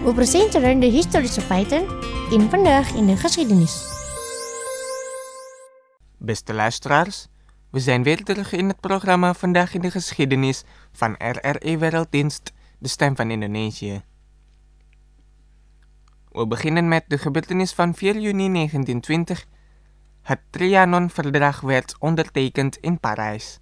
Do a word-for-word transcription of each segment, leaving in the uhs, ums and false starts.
We presenteren de historische feiten in Vandaag in de Geschiedenis. Beste luisteraars, we zijn weer terug in het programma Vandaag in de Geschiedenis van R R E Werelddienst, de stem van Indonesië. We beginnen met de gebeurtenis van vier juni negentien twintig. Het Trianon-verdrag werd ondertekend in Parijs.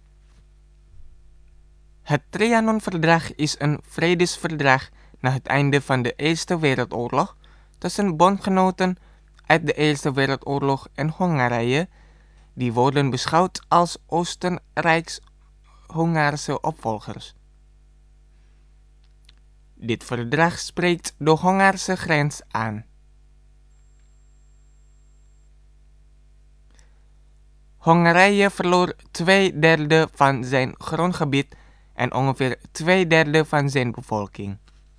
Het Trianon-verdrag is een vredesverdrag na het einde van de Eerste Wereldoorlog tussen bondgenoten uit de Eerste Wereldoorlog en Hongarije, die worden beschouwd als Oostenrijks-Hongaarse opvolgers. Dit verdrag spreekt de Hongaarse grens aan. Hongarije verloor twee derde van zijn grondgebied en ongeveer twee derde van zijn bevolking.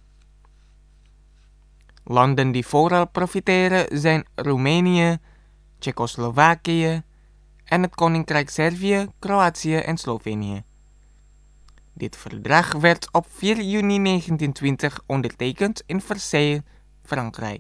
Landen die vooral profiteren zijn Roemenië, Tsjechoslowakije en het Koninkrijk Servië, Kroatië en Slovenië. Dit verdrag werd op vier juni negentien twintig ondertekend in Versailles, Frankrijk.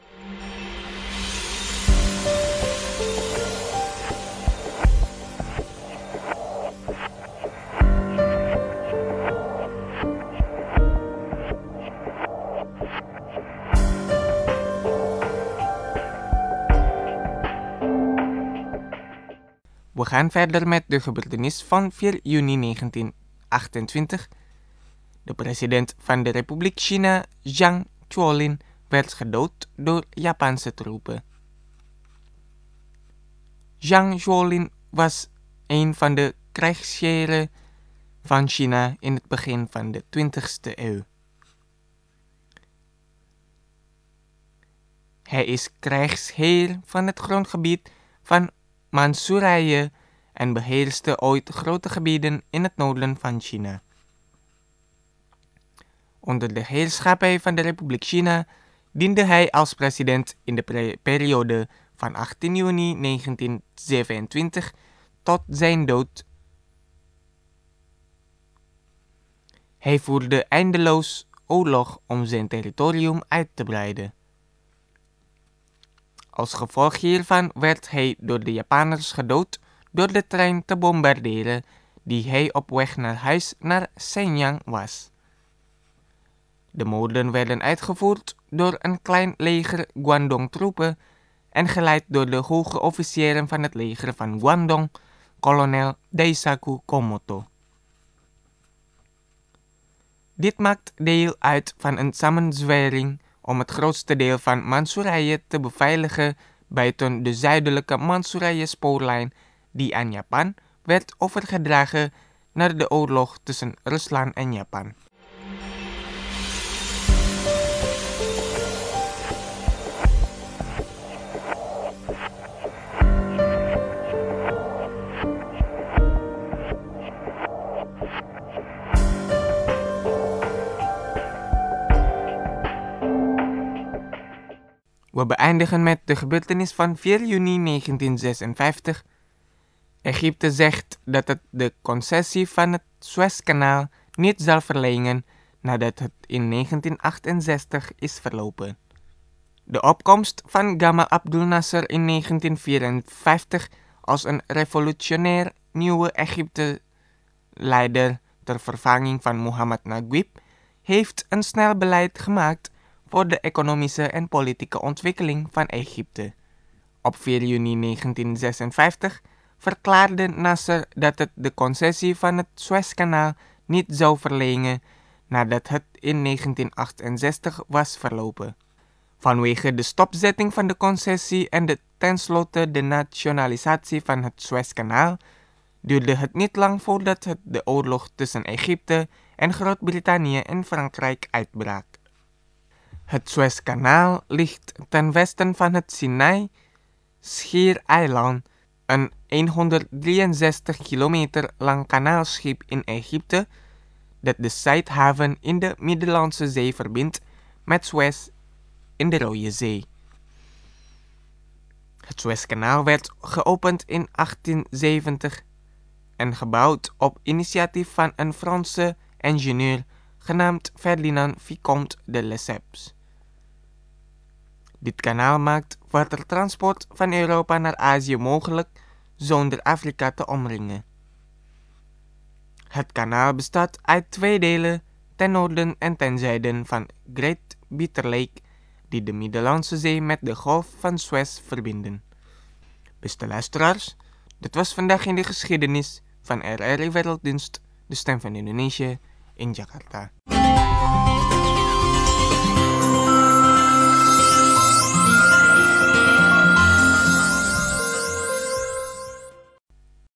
We gaan verder met de gebeurtenis van vier juni negentien achtentwintig. De president van de Republiek China, Zhang Zuolin, werd gedood door Japanse troepen. Zhang Zuolin was een van de krijgsheren van China in het begin van de twintigste eeuw. Hij is krijgsheer van het grondgebied van Manchurije en beheerste ooit grote gebieden in het noorden van China. Onder de heerschappij van de Republiek China diende hij als president in de pre- periode van achttien juni negentien zevenentwintig tot zijn dood. Hij voerde eindeloos oorlog om zijn territorium uit te breiden. Als gevolg hiervan werd hij door de Japanners gedood door de trein te bombarderen die hij op weg naar huis naar Shenyang was. De moorden werden uitgevoerd door een klein leger Guandong-troepen en geleid door de hoge officieren van het leger van Guandong, kolonel Daisaku Komoto. Dit maakt deel uit van een samenzwering om het grootste deel van Manchurije te beveiligen buiten de zuidelijke Manchurije-spoorlijn die aan Japan werd overgedragen na de oorlog tussen Rusland en Japan. We beëindigen met de gebeurtenis van vier juni negentien zesenvijftig. Egypte zegt dat het de concessie van het Suezkanaal niet zal verlengen nadat het in negentien achtenzestig is verlopen. De opkomst van Gamal Abdel Nasser in negentien vierenvijftig als een revolutionair nieuwe Egypte-leider ter vervanging van Muhammad Naguib heeft een snel beleid gemaakt voor de economische en politieke ontwikkeling van Egypte. Op vier juni negentien zesenvijftig verklaarde Nasser dat het de concessie van het Suezkanaal niet zou verlengen nadat het in negentien achtenzestig was verlopen. Vanwege de stopzetting van de concessie en de tenslotte de nationalisatie van het Suezkanaal duurde het niet lang voordat het de oorlog tussen Egypte en Groot-Brittannië en Frankrijk uitbrak. Het Suezkanaal ligt ten westen van het Sinai Schiereiland, een honderddrieënzestig kilometer lang kanaalschip in Egypte dat de Zuidhaven in de Middellandse Zee verbindt met Suez in de Rode Zee. Het Suezkanaal werd geopend in achttienzeventig en gebouwd op initiatief van een Franse ingenieur genaamd Ferdinand Vicomte de Lesseps. Dit kanaal maakt watertransport van Europa naar Azië mogelijk zonder Afrika te omringen. Het kanaal bestaat uit twee delen ten noorden en ten zuiden van Great Bitter Lake die de Middellandse Zee met de Golf van Suez verbinden. Beste luisteraars, dit was vandaag in de geschiedenis van R R I Werelddienst, de stem van Indonesië in Jakarta.